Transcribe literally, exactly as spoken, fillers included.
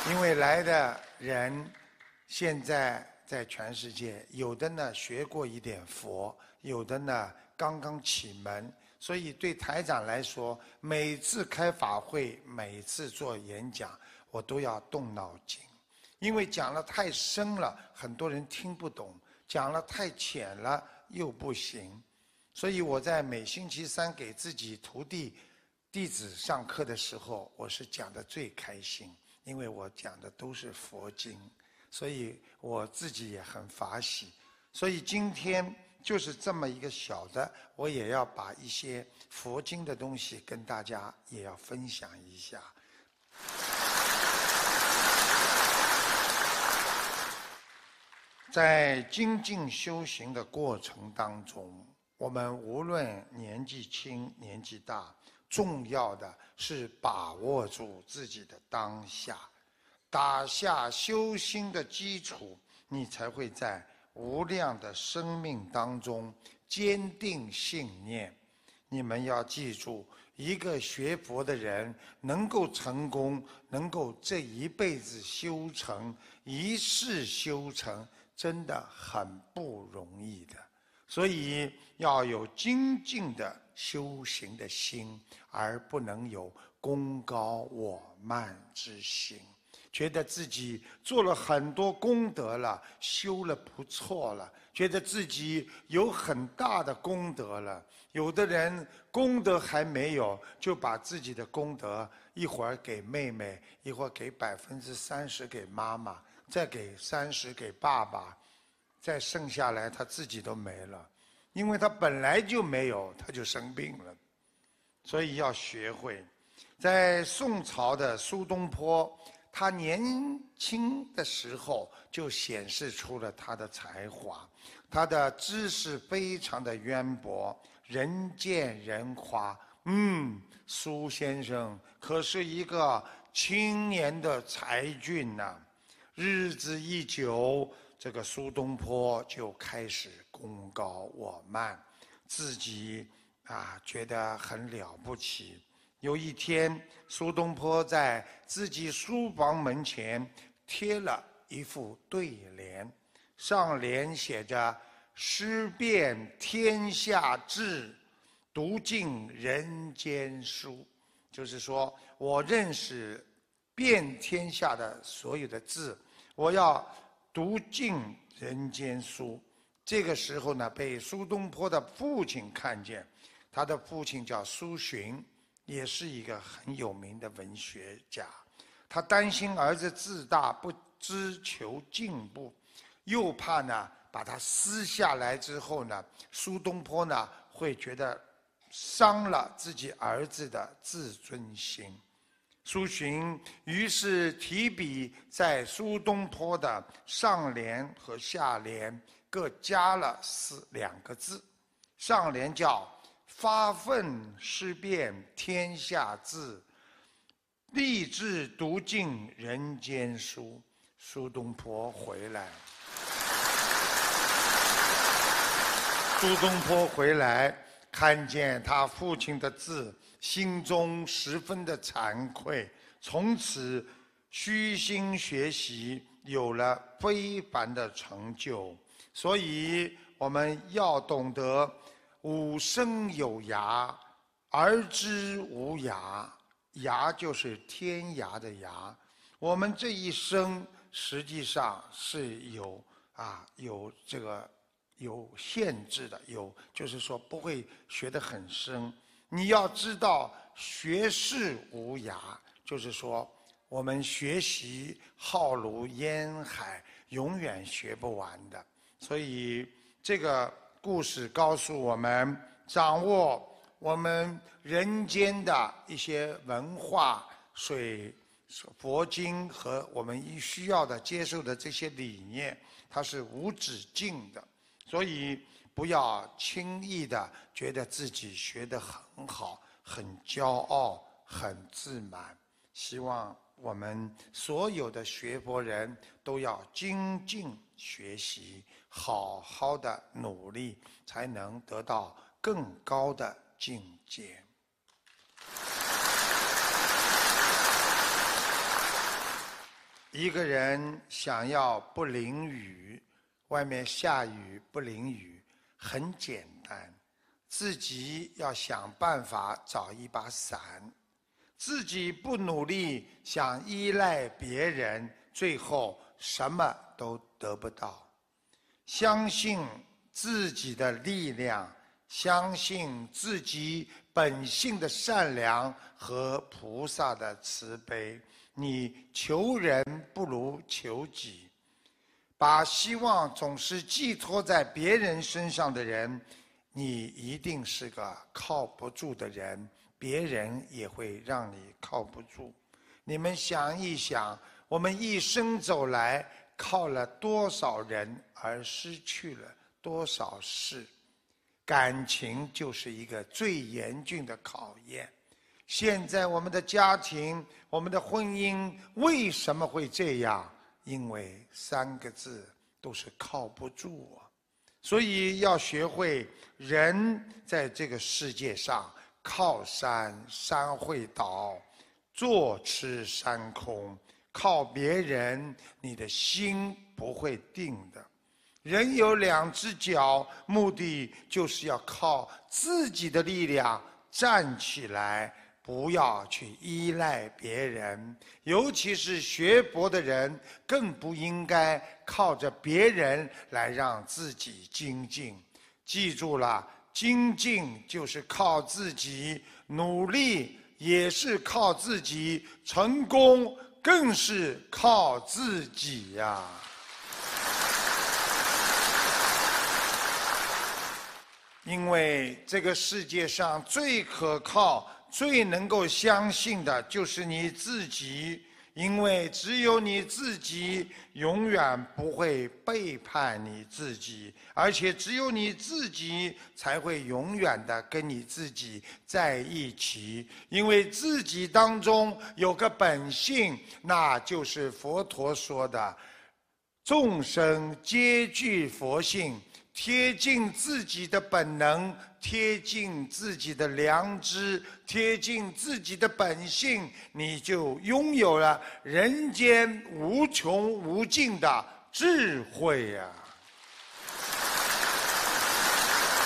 因为来的人现在在全世界，有的呢学过一点佛，有的呢刚刚启门，所以对台长来说，每次开法会，每次做演讲，我都要动脑筋，因为讲了太深了，很多人听不懂；讲了太浅了又不行。所以我在每星期三给自己徒弟、弟子上课的时候，我是讲得最开心。因为我讲的都是佛经，所以我自己也很法喜。所以今天就是这么一个小的，我也要把一些佛经的东西跟大家也要分享一下。在精进修行的过程当中，我们无论年纪轻年纪大，重要的是把握住自己的当下，打下修心的基础，你才会在无量的生命当中坚定信念。你们要记住，一个学佛的人能够成功，能够这一辈子修成，一世修成，真的很不容易的。所以要有精进的修行的心，而不能有功高我慢之心，觉得自己做了很多功德了，修了不错了，觉得自己有很大的功德了。有的人功德还没有，就把自己的功德一会儿给妹妹，一会儿给百分之三十给妈妈，再给三十给爸爸，再剩下来他自己都没了，因为他本来就没有，他就生病了。所以要学会。在宋朝的苏东坡，他年轻的时候就显示出了他的才华，他的知识非常的渊博，人见人夸。嗯，苏先生可是一个青年的才俊呐、啊。日子一久，这个苏东坡就开始功高我慢，自己啊觉得很了不起。有一天，苏东坡在自己书房门前贴了一副对联，上联写着“识遍天下志，读尽人间书”，就是说我认识遍天下的所有的字，我要读尽人间书。这个时候呢，被苏东坡的父亲看见，他的父亲叫苏洵，也是一个很有名的文学家。他担心儿子自大不知求进步，又怕呢把他撕下来之后呢，苏东坡呢会觉得伤了自己儿子的自尊心。苏洵于是提笔在苏东坡的上联和下联各加了四两个字，上联叫发愤识遍天下字，立志读尽人间书。苏东坡回来，苏东坡回来，看见他父亲的字，心中十分的惭愧，从此虚心学习，有了非凡的成就。所以我们要懂得吾生有涯，而知无涯。涯就是天涯的涯。我们这一生实际上是有啊有这个有限制的，有就是说不会学得很深。你要知道学识无涯，就是说我们学习浩如烟海，永远学不完的。所以这个故事告诉我们，掌握我们人间的一些文化、水、佛经和我们需要的接受的这些理念，它是无止境的。所以不要轻易的觉得自己学得很好，很骄傲，很自满。希望我们所有的学佛人都要精进学习，好好的努力，才能得到更高的境界。 一个人想要不淋雨，外面下雨不淋雨，很简单，自己要想办法找一把伞。自己不努力，想依赖别人，最后什么都得不到。相信自己的力量，相信自己本性的善良和菩萨的慈悲。你求人不如求己，把希望总是寄托在别人身上的人，你一定是个靠不住的人，别人也会让你靠不住。你们想一想，我们一生走来，靠了多少人而失去了多少事？感情就是一个最严峻的考验。现在我们的家庭，我们的婚姻为什么会这样？因为三个字，都是靠不住啊。所以要学会，人在这个世界上，靠山山会倒，坐吃山空。靠别人，你的心不会定的。人有两只脚，目的就是要靠自己的力量站起来，不要去依赖别人。尤其是学佛的人，更不应该靠着别人来让自己精进。记住了，精进就是靠自己，努力也是靠自己，成功更是靠自己呀、啊！因为这个世界上最可靠、最能够相信的就是你自己，因为只有你自己永远不会背叛你自己，而且只有你自己才会永远的跟你自己在一起。因为自己当中有个本性，那就是佛陀说的众生皆具佛性，贴近自己的本能，贴近自己的良知，贴近自己的本性，你就拥有了人间无穷无尽的智慧呀、啊！